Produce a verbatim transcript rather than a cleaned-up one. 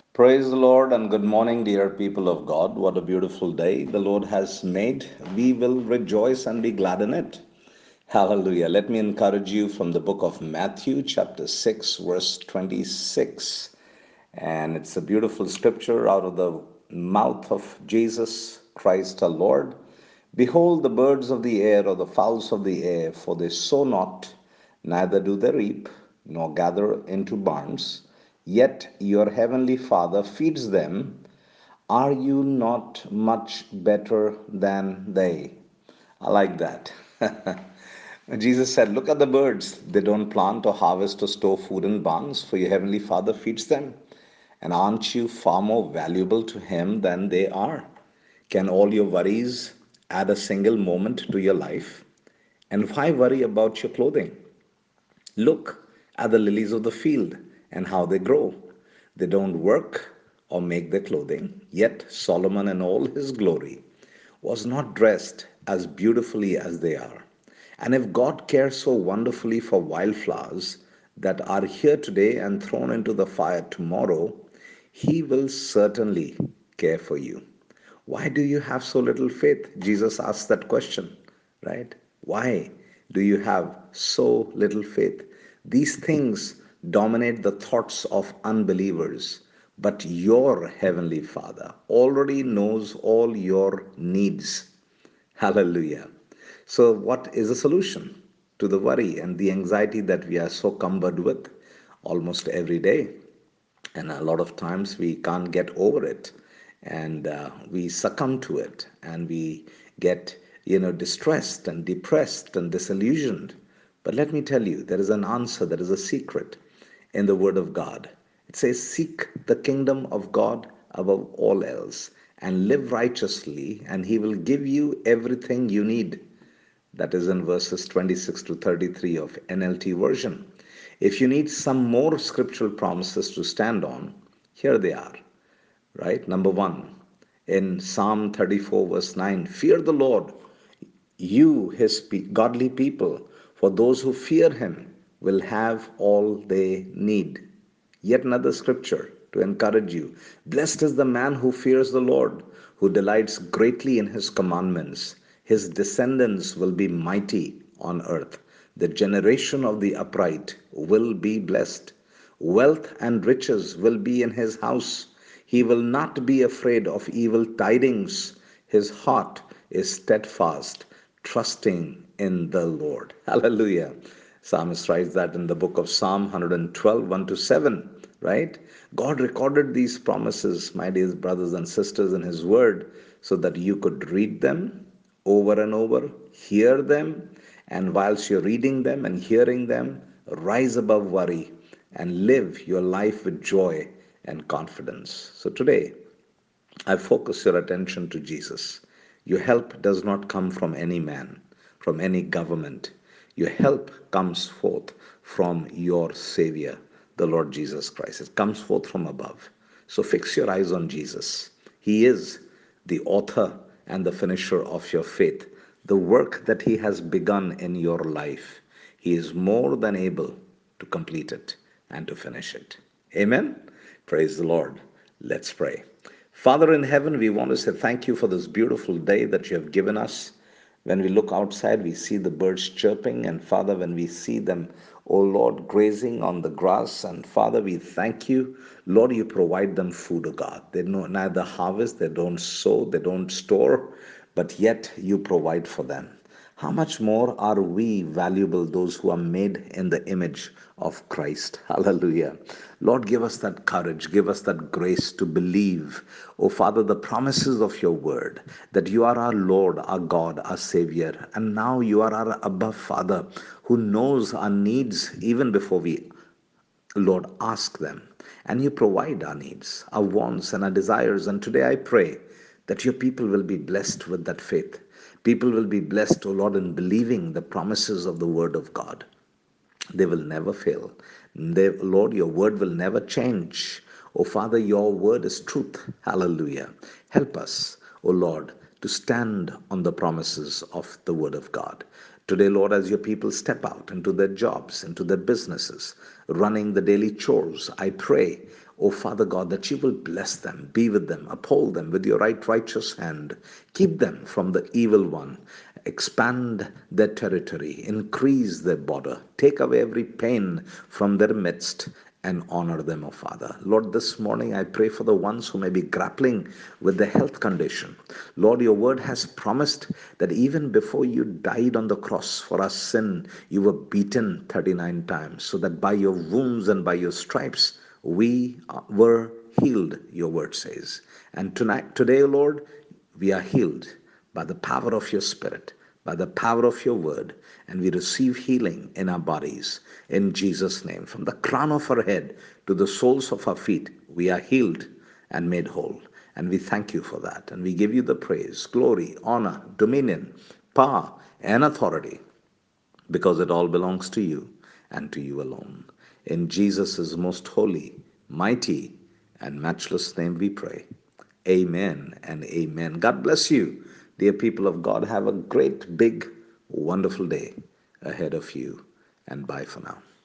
Praise the Lord and good morning, dear people of God. What a beautiful day the Lord has made. We will rejoice and be glad in it. Hallelujah. Let me encourage you from the book of Matthew, chapter six, verse twenty-six. And it's a beautiful scripture out of the mouth of Jesus Christ our Lord. Behold, the birds of the air or the fowls of the air, for they sow not, neither do they reap, nor gather into barns, yet your heavenly Father feeds them. Are you not much better than they? I like that. Jesus said, look at the birds. They don't plant or harvest or store food in barns, for your heavenly Father feeds them. And aren't you far more valuable to Him than they are? Can all your worries add a single moment to your life? And why worry about your clothing? Look at the lilies of the field and how they grow. They don't work or make their clothing. Yet Solomon in all his glory was not dressed as beautifully as they are. And if God cares so wonderfully for wildflowers that are here today and thrown into the fire tomorrow, He will certainly care for you. Why do you have so little faith? Jesus asked that question, right? Why do you have so little faith? These things dominate the thoughts of unbelievers, but your heavenly Father already knows all your needs. Hallelujah. So, what is the solution to the worry and the anxiety that we are so cumbered with almost every day? And a lot of times we can't get over it, and uh, we succumb to it, and we get, you know, distressed and depressed and disillusioned. But let me tell you, there is an answer, there is a secret in the Word of God. It says, seek the kingdom of God above all else and live righteously, and He will give you everything you need. That is in verses twenty-six to thirty-three of N L T version. If you need some more scriptural promises to stand on, here they are, right? Number one, in Psalm thirty-four, verse nine, fear the Lord, you, his godly people, for those who fear him will have all they need. Yet another scripture to encourage you. Blessed is the man who fears the Lord, who delights greatly in his commandments. His descendants will be mighty on earth. The generation of the upright will be blessed. Wealth and riches will be in his house. He will not be afraid of evil tidings. His heart is steadfast, trusting in the Lord. Hallelujah. Psalmist writes that in the book of Psalm one twelve, one to seven, right? God recorded these promises, my dear brothers and sisters, in His Word so that you could read them over and over, hear them, and whilst you're reading them and hearing them, rise above worry and live your life with joy and confidence. So today, I focus your attention to Jesus. Your help does not come from any man, from any government. Your help comes forth from your Savior, the Lord Jesus Christ. It comes forth from above. So fix your eyes on Jesus. He is the author and the finisher of your faith. The work that He has begun in your life, He is more than able to complete it and to finish it. Amen. Praise the Lord. Let's pray. Father in heaven, we want to say thank you for this beautiful day that you have given us. When we look outside, we see the birds chirping, and Father, when we see them, oh Lord, grazing on the grass, and Father, we thank you. Lord, you provide them food, oh God. They know neither harvest, they don't sow, they don't store, but yet you provide for them. How much more are we valuable, those who are made in the image of Christ? Hallelujah. Lord, give us that courage, give us that grace to believe, oh Father, the promises of your word, that you are our Lord, our God, our Savior, and now you are our above Father who knows our needs even before we, Lord, ask them. And you provide our needs, our wants, and our desires. And today I pray that your people will be blessed with that faith. People will be blessed, O Lord, in believing the promises of the Word of God. They will never fail. They, Lord, your word will never change. Oh, Father, your word is truth. Hallelujah. Help us, oh Lord, to stand on the promises of the word of God. Today, Lord, as your people step out into their jobs, into their businesses, running the daily chores, I pray, Oh, Father God, that you will bless them, be with them, uphold them with your right righteous hand. Keep them from the evil one. Expand their territory, increase their border, take away every pain from their midst, and honor them, O Father. Lord, this morning I pray for the ones who may be grappling with the health condition. Lord, your word has promised that even before you died on the cross for our sin, you were beaten thirty-nine times, so that by your wounds and by your stripes we were healed, your word says. And tonight, today, Lord, we are healed by the power of your Spirit, by the power of your word, and we receive healing in our bodies. In Jesus' name, from the crown of our head to the soles of our feet, we are healed and made whole. And we thank you for that. And we give you the praise, glory, honor, dominion, power, and authority, because it all belongs to you and to you alone. In Jesus' most holy, mighty, and matchless name we pray. Amen and amen. God bless you, dear people of God. Have a great, big, wonderful day ahead of you. And bye for now.